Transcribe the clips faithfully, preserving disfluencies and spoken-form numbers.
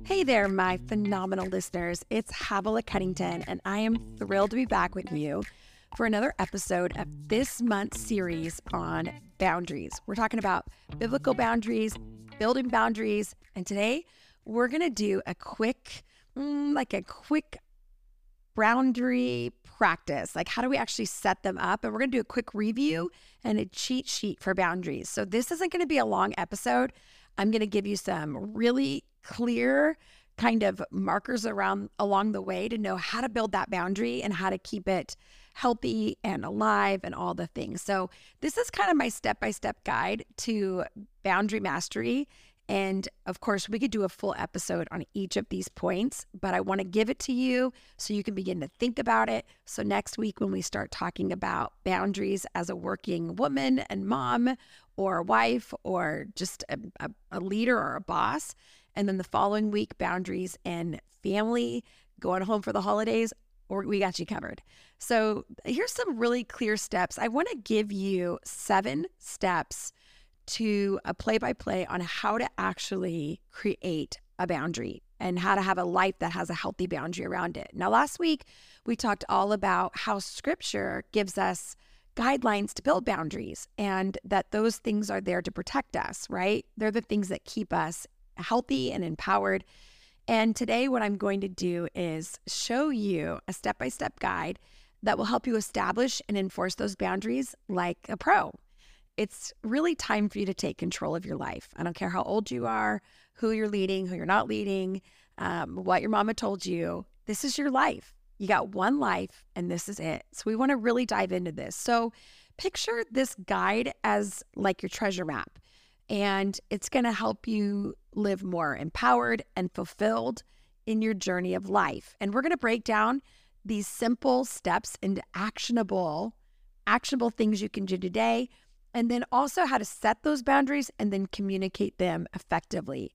Hey there, my phenomenal listeners. It's Havilah Cunnington, and I am thrilled to be back with you for another episode of this month's series on boundaries. We're talking about biblical boundaries, building boundaries, and today we're going to do a quick, mm, like a quick boundary practice. Like, how do we actually set them up? And we're going to do a quick review and a cheat sheet for boundaries. So this isn't going to be a long episode. I'm going to give you some really clear kind of markers around along the way to know how to build that boundary and how to keep it healthy and alive and all the things. So this is kind of my step-by-step guide to boundary mastery. And of course, we could do a full episode on each of these points, but I want to give it to you so you can begin to think about it. So next week, when we start talking about boundaries as a working woman and mom or wife or just a, a, a leader or a boss, and then the following week, boundaries and family, going home for the holidays, or we got you covered. So here's some really clear steps. I want to give you seven steps to a play-by-play on how to actually create a boundary and how to have a life that has a healthy boundary around it. Now, last week, we talked all about how Scripture gives us guidelines to build boundaries and that those things are there to protect us, right? They're the things that keep us healthy and empowered. And today, what I'm going to do is show you a step-by-step guide that will help you establish and enforce those boundaries like a pro. It's really time for you to take control of your life. I don't care how old you are, who you're leading, who you're not leading, um, what your mama told you. This is your life. You got one life, and this is it. So we want to really dive into this. So picture this guide as like your treasure map, and it's going to help you live more empowered and fulfilled in your journey of life. And we're going to break down these simple steps into actionable, actionable things you can do today, and then also how to set those boundaries and then communicate them effectively.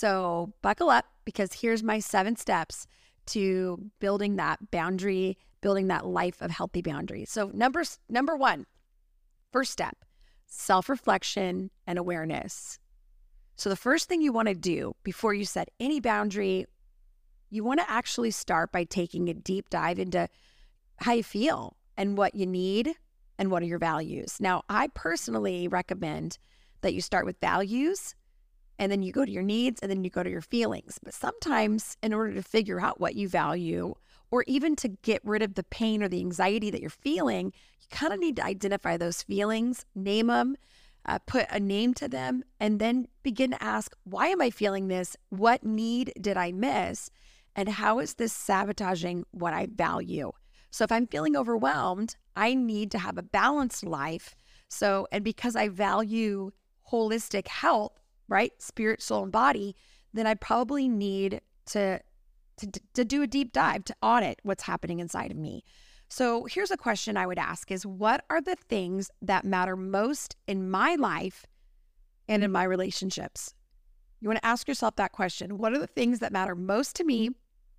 So buckle up, because here's my seven steps to building that boundary, building that life of healthy boundaries. So number, number one, first step, self-reflection and awareness. So the first thing you want to do before you set any boundary, you want to actually start by taking a deep dive into how you feel and what you need and what are your values. Now, I personally recommend that you start with values and then you go to your needs and then you go to your feelings. But sometimes in order to figure out what you value or even to get rid of the pain or the anxiety that you're feeling, you kind of need to identify those feelings, name them, uh, put a name to them, and then begin to ask, why am I feeling this? What need did I miss? And how is this sabotaging what I value? So if I'm feeling overwhelmed, I need to have a balanced life. So, and because I value holistic health, right? Spirit, soul, and body, then I probably need to, to, to do a deep dive to audit what's happening inside of me. So here's a question I would ask is, what are the things that matter most in my life and in my relationships? You want to ask yourself that question. What are the things that matter most to me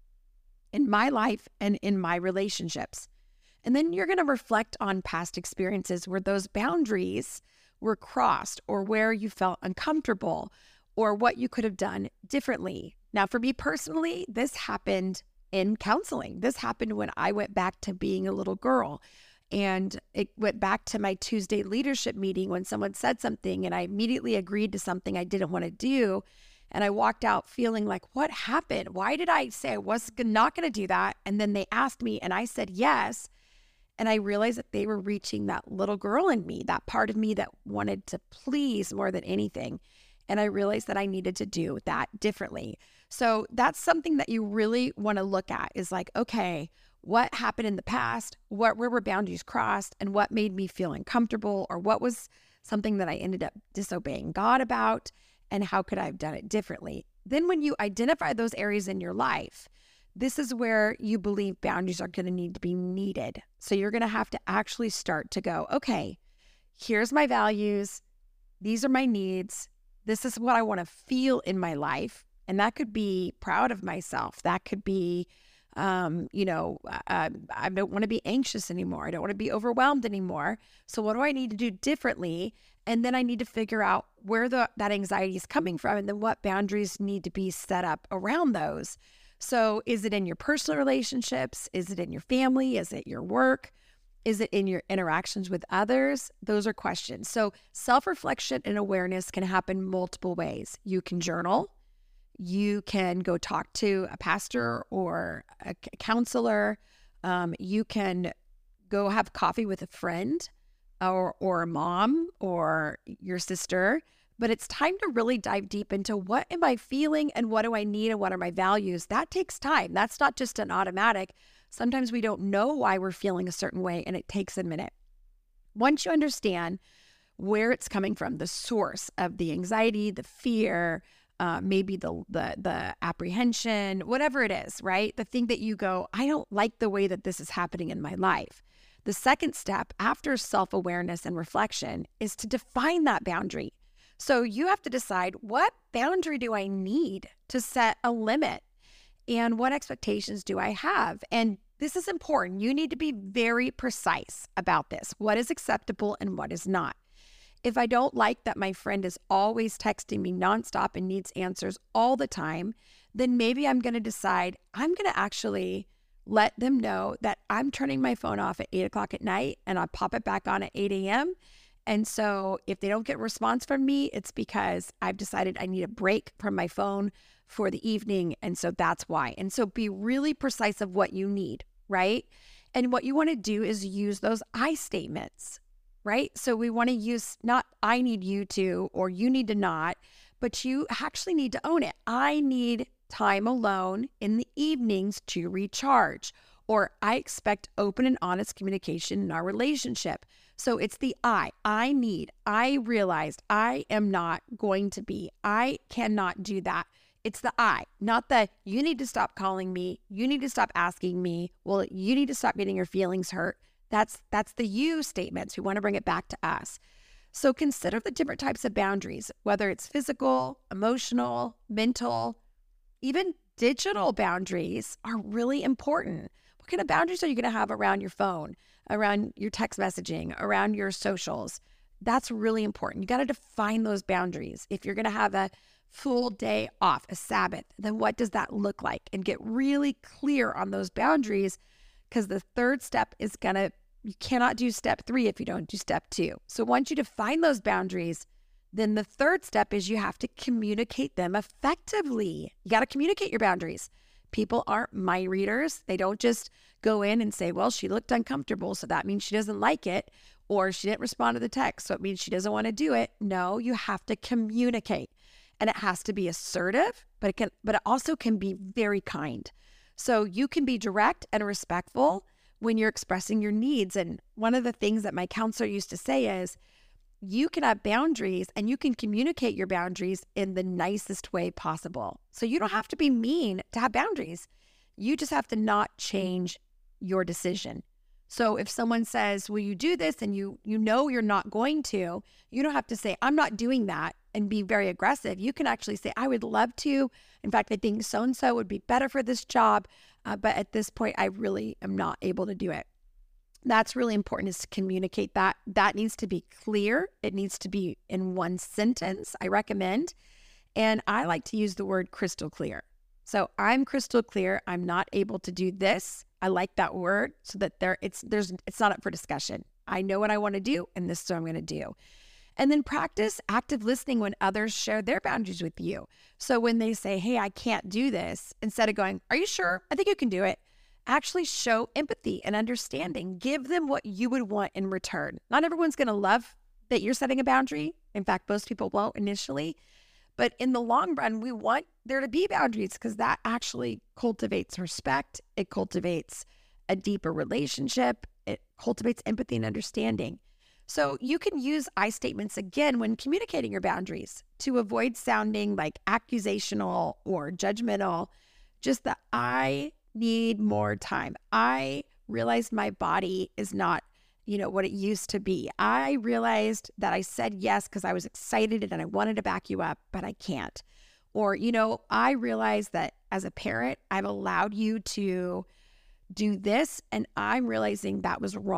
in my life and in my relationships? And then you're going to reflect on past experiences where those boundaries were crossed or where you felt uncomfortable or what you could have done differently. Now, for me personally, this happened in counseling. This happened when I went back to being a little girl. And it went back to my Tuesday leadership meeting when someone said something and I immediately agreed to something I didn't want to do. And I walked out feeling like, what happened? Why did I say I was not going to do that? And then they asked me and I said yes. And I realized that they were reaching that little girl in me, that part of me that wanted to please more than anything. And I realized that I needed to do that differently. So that's something that you really want to look at is like, okay, what happened in the past? What, where were boundaries crossed? And what made me feel uncomfortable? Or what was something that I ended up disobeying God about? And how could I have done it differently? Then when you identify those areas in your life, this is where you believe boundaries are going to need to be needed. So you're going to have to actually start to go, okay, here's my values. These are my needs. This is what I want to feel in my life. And that could be proud of myself. That could be, um, you know, uh, I don't want to be anxious anymore. I don't want to be overwhelmed anymore. So what do I need to do differently? And then I need to figure out where the, that anxiety is coming from and then what boundaries need to be set up around those. So is it in your personal relationships? Is it in your family? Is it your work? Is it in your interactions with others? Those are questions. So self-reflection and awareness can happen multiple ways. You can journal. You can go talk to a pastor or a counselor. Um, you can go have coffee with a friend or, or a mom or your sister. But it's time to really dive deep into what am I feeling and what do I need and what are my values. That takes time. That's not just an automatic. Sometimes we don't know why we're feeling a certain way and it takes a minute. Once you understand where it's coming from, the source of the anxiety, the fear, uh, maybe the, the, the apprehension, whatever it is, right? The thing that you go, I don't like the way that this is happening in my life. The second step after self-awareness and reflection is to define that boundary. So you have to decide, what boundary do I need to set a limit? And what expectations do I have? And this is important. You need to be very precise about this. What is acceptable and what is not? If I don't like that my friend is always texting me nonstop and needs answers all the time, then maybe I'm going to decide I'm going to actually let them know that I'm turning my phone off at eight o'clock at night and I'll pop it back on at eight a.m. And so if they don't get a response from me, it's because I've decided I need a break from my phone for the evening. And so that's why. And so be really precise of what you need, right? And what you want to do is use those I statements, right? So we want to use not I need you to, or you need to not, but you actually need to own it. I need time alone in the evenings to recharge, or I expect open and honest communication in our relationship. So it's the I, I need, I realized I am not going to be, I cannot do that. It's the I, not the you need to stop calling me, you need to stop asking me, well, you need to stop getting your feelings hurt. That's that's the you statements. We want to bring it back to us. So consider the different types of boundaries, whether it's physical, emotional, mental, even digital boundaries are really important. What kind of boundaries are you going to have around your phone, around your text messaging, around your socials? That's really important. You got to define those boundaries. If you're going to have a full day off, a Sabbath, then what does that look like? And get really clear on those boundaries, because the third step is going to, you cannot do step three if you don't do step two. So once you define those boundaries, then the third step is you have to communicate them effectively. You got to communicate your boundaries. People aren't mind readers. They don't just go in and say, well, she looked uncomfortable, so that means she doesn't like it, or she didn't respond to the text, so it means she doesn't want to do it. No, you have to communicate. And it has to be assertive, but it can, but it also can be very kind. So you can be direct and respectful when you're expressing your needs. And one of the things that my counselor used to say is, you can have boundaries and you can communicate your boundaries in the nicest way possible. So you don't have to be mean to have boundaries. You just have to not change your decision. So if someone says, will you do this? And you you know you're not going to, you don't have to say, I'm not doing that and be very aggressive. You can actually say, I would love to. In fact, I think so-and-so would be better for this job. Uh, but at this point, I really am not able to do it. That's really important, is to communicate that. That needs to be clear. It needs to be in one sentence, I recommend. And I like to use the word crystal clear. So I'm crystal clear. I'm not able to do this. I like that word so that there it's there's it's not up for discussion. I know what I want to do, and this is what I'm going to do. And then practice active listening when others share their boundaries with you. So when they say, hey, I can't do this, instead of going, are you sure? I think you can do it. Actually show empathy and understanding. Give them what you would want in return. Not everyone's going to love that you're setting a boundary. In fact, most people won't initially. But in the long run, we want there to be boundaries, because that actually cultivates respect. It cultivates a deeper relationship. It cultivates empathy and understanding. So you can use I statements again when communicating your boundaries to avoid sounding like accusational or judgmental. Just the I need more time. I realized my body is not, you know, what it used to be. I realized that I said yes because I was excited and I wanted to back you up, but I can't. Or, you know, I realized that as a parent, I've allowed you to do this and I'm realizing that was wrong.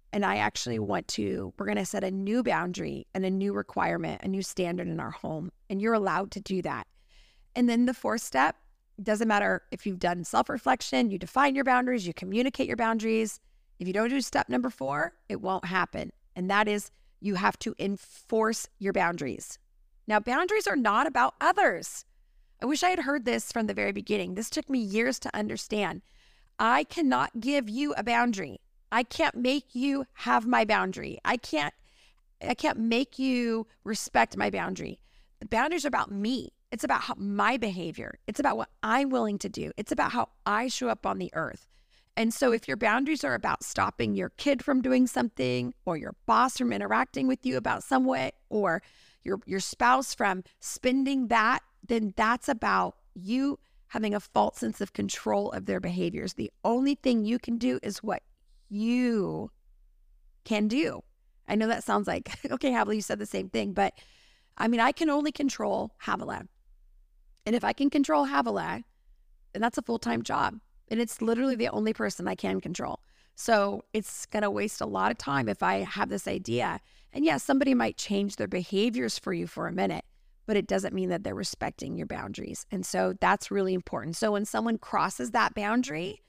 And I actually want to, we're going to set a new boundary and a new requirement, a new standard in our home. And you're allowed to do that. And then the fourth step, doesn't matter if you've done self-reflection, you define your boundaries, you communicate your boundaries. If you don't do step number four, it won't happen. And that is you have to enforce your boundaries. Now, boundaries are not about others. I wish I had heard this from the very beginning. This took me years to understand. I cannot give you a boundary. I can't make you have my boundary. I can't, I can't make you respect my boundary. The boundaries are about me. It's about how, my behavior. It's about what I'm willing to do. It's about how I show up on the earth. And so if your boundaries are about stopping your kid from doing something, or your boss from interacting with you about some way, or your, your spouse from spending that, then that's about you having a false sense of control of their behaviors. The only thing you can do is what you can do. I know that sounds like, okay, Havilah, you said the same thing, but I mean, I can only control Havilah. And if I can control Havilah, then that's a full-time job. And it's literally the only person I can control. So it's going to waste a lot of time if I have this idea. And yes, somebody might change their behaviors for you for a minute, but it doesn't mean that they're respecting your boundaries. And so that's really important. So when someone crosses that boundary,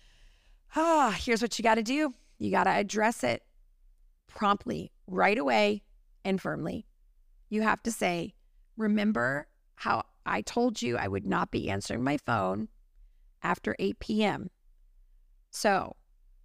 ah, here's what you got to do. You got to address it promptly, right away, and firmly. You have to say, remember how I told you I would not be answering my phone after eight p.m. So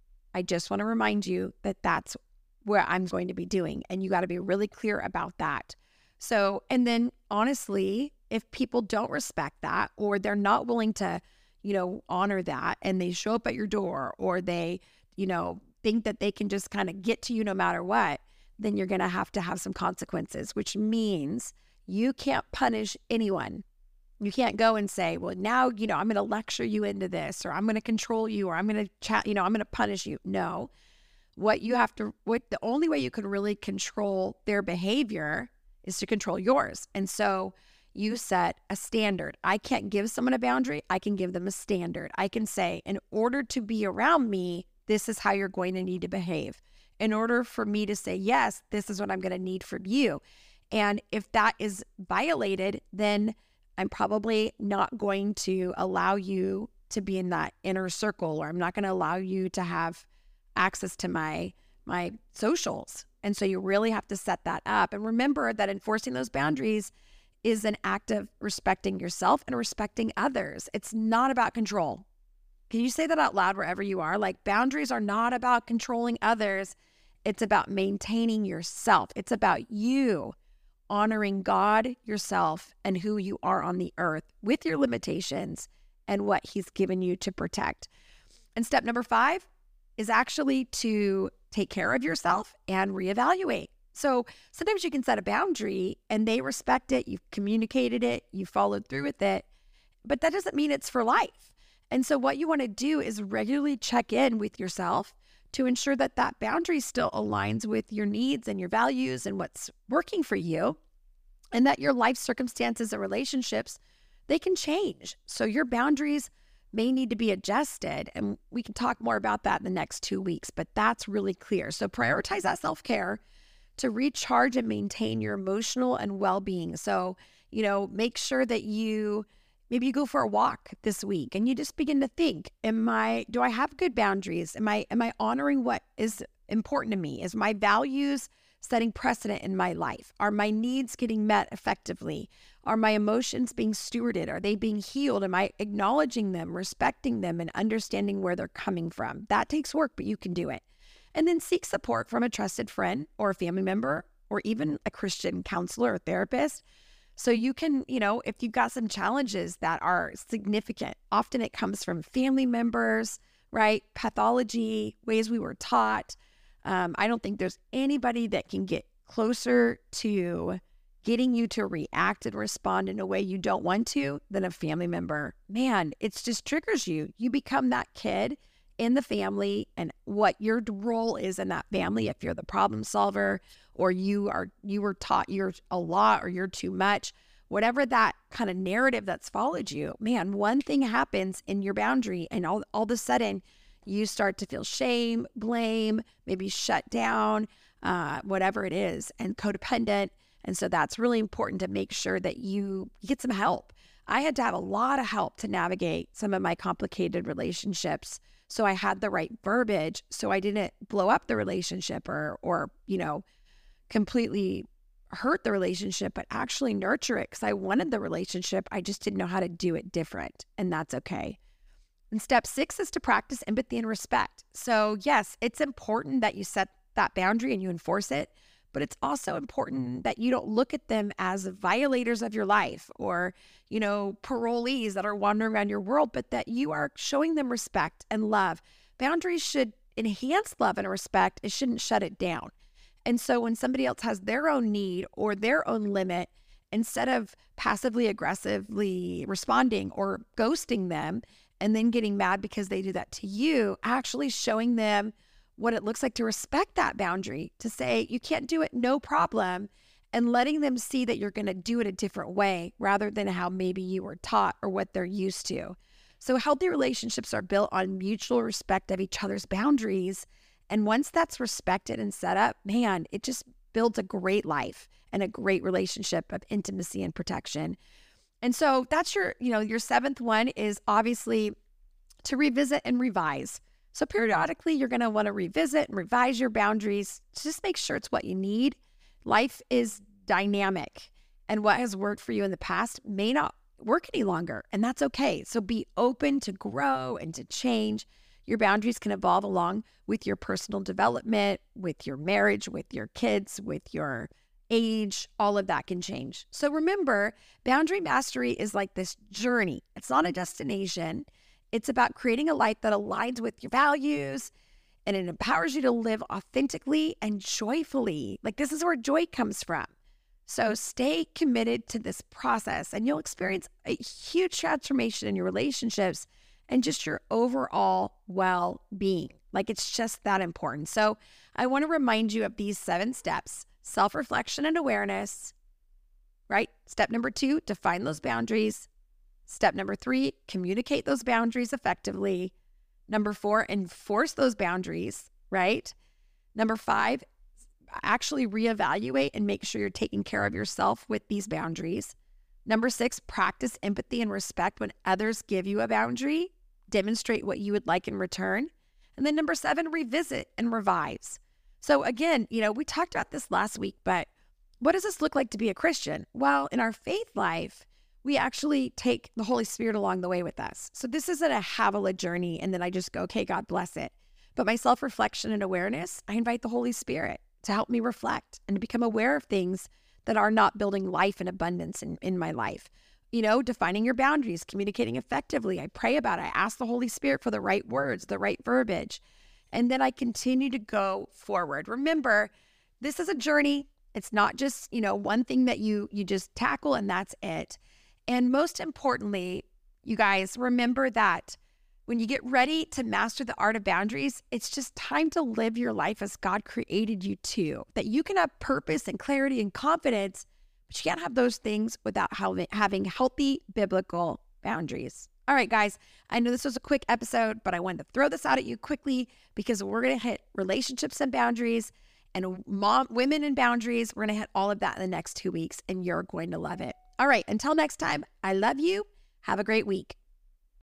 I just want to remind you that that's where I'm going to be doing. And you got to be really clear about that. So, and then honestly, if people don't respect that, or they're not willing to, you know, honor that, and they show up at your door, or they, you know, think that they can just kind of get to you no matter what, then you're going to have to have some consequences, which means you can't punish anyone. You can't go and say, well, now, you know, I'm going to lecture you into this, or I'm going to control you, or I'm going to chat, you know, I'm going to punish you. No, what you have to, what the only way you can really control their behavior is to control yours. And so you set a standard. I can't give someone a boundary. I can give them a standard. I can say, in order to be around me, this is how you're going to need to behave. In order for me to say yes, this is what I'm going to need from you. And if that is violated, then I'm probably not going to allow you to be in that inner circle, or I'm not going to allow you to have access to my my socials. And so you really have to set that up. And remember that enforcing those boundaries is an act of respecting yourself and respecting others. It's not about control. Can you say that out loud wherever you are? Like, boundaries are not about controlling others. It's about maintaining yourself. It's about you honoring God, yourself, and who you are on the earth with your limitations and what he's given you to protect. And step number five is actually to take care of yourself and reevaluate. So sometimes you can set a boundary and they respect it, you've communicated it, you followed through with it, but that doesn't mean it's for life. And so what you want to do is regularly check in with yourself to ensure that that boundary still aligns with your needs and your values and what's working for you, and that your life circumstances and relationships, they can change. So your boundaries may need to be adjusted, and we can talk more about that in the next two weeks, but that's really clear. So prioritize that self-care to recharge and maintain your emotional and well-being. So, you know, make sure that you maybe you go for a walk this week and you just begin to think, am I, do I have good boundaries? Am I, am I honoring what is important to me? Is my values setting precedent in my life? Are my needs getting met effectively? Are my emotions being stewarded? Are they being healed? Am I acknowledging them, respecting them, and understanding where they're coming from? That takes work, but you can do it. And then seek support from a trusted friend or a family member, or even a Christian counselor or therapist. So you can, you know, if you've got some challenges that are significant, often it comes from family members, right? Pathology, ways we were taught. Um, I don't think there's anybody that can get closer to getting you to react and respond in a way you don't want to than a family member. Man, it just triggers you. You become that kid in the family, and what your role is in that family, if you're the problem solver, or you are you were taught you're a lot or you're too much, whatever that kind of narrative that's followed you, man, one thing happens in your boundary and all, all of a sudden you start to feel shame, blame, maybe shut down, uh, whatever it is, and codependent. And so that's really important to make sure that you get some help. I had to have a lot of help to navigate some of my complicated relationships. So I had the right verbiage so I didn't blow up the relationship or, or, you know, completely hurt the relationship, but actually nurture it because I wanted the relationship. I just didn't know how to do it different, and that's okay. And step six is to practice empathy and respect. So yes, it's important that you set that boundary and you enforce it, but it's also important that you don't look at them as violators of your life or, you know, parolees that are wandering around your world, but that you are showing them respect and love. Boundaries should enhance love and respect. It shouldn't shut it down. And so when somebody else has their own need or their own limit, instead of passively aggressively responding or ghosting them and then getting mad because they do that to you, actually showing them what it looks like to respect that boundary, to say, you can't do it, no problem, and letting them see that you're going to do it a different way rather than how maybe you were taught or what they're used to. So healthy relationships are built on mutual respect of each other's boundaries. And once that's respected and set up, man, it just builds a great life and a great relationship of intimacy and protection. And so that's your, you know, your seventh one is obviously to revisit and revise. So periodically, you're going to want to revisit and revise your boundaries to just make sure it's what you need. Life is dynamic, and what has worked for you in the past may not work any longer, and that's okay. So be open to grow and to change. Your boundaries can evolve along with your personal development, with your marriage, with your kids, with your age. All of that can change. So remember, boundary mastery is like this journey. It's not a destination. It's about creating a life that aligns with your values, and it empowers you to live authentically and joyfully. Like, this is where joy comes from. So stay committed to this process, and you'll experience a huge transformation in your relationships and just your overall well-being. Like, it's just that important. So I want to remind you of these seven steps: self-reflection and awareness, right? Step number two, define those boundaries. Step number three, communicate those boundaries effectively. Number four, enforce those boundaries, right? Number five, actually reevaluate and make sure you're taking care of yourself with these boundaries. Number six, practice empathy and respect when others give you a boundary. Demonstrate what you would like in return. And then number seven, revisit and revise. So again, you know, we talked about this last week, but what does this look like to be a Christian? Well, in our faith life, we actually take the Holy Spirit along the way with us. So this isn't a Havilah journey and then I just go, okay, God bless it. But my self-reflection and awareness, I invite the Holy Spirit to help me reflect and to become aware of things that are not building life and abundance in, in my life. You know, defining your boundaries, communicating effectively. I pray about it. I ask the Holy Spirit for the right words, the right verbiage. And then I continue to go forward. Remember, this is a journey. It's not just, you know, one thing that you you just tackle and that's it. And most importantly, you guys, remember that when you get ready to master the art of boundaries, it's just time to live your life as God created you to. That you can have purpose and clarity and confidence, but you can't have those things without having healthy biblical boundaries. All right, guys, I know this was a quick episode, but I wanted to throw this out at you quickly because we're going to hit relationships and boundaries and mom, women and boundaries. We're going to hit all of that in the next two weeks, and you're going to love it. All right, until next time, I love you. Have a great week.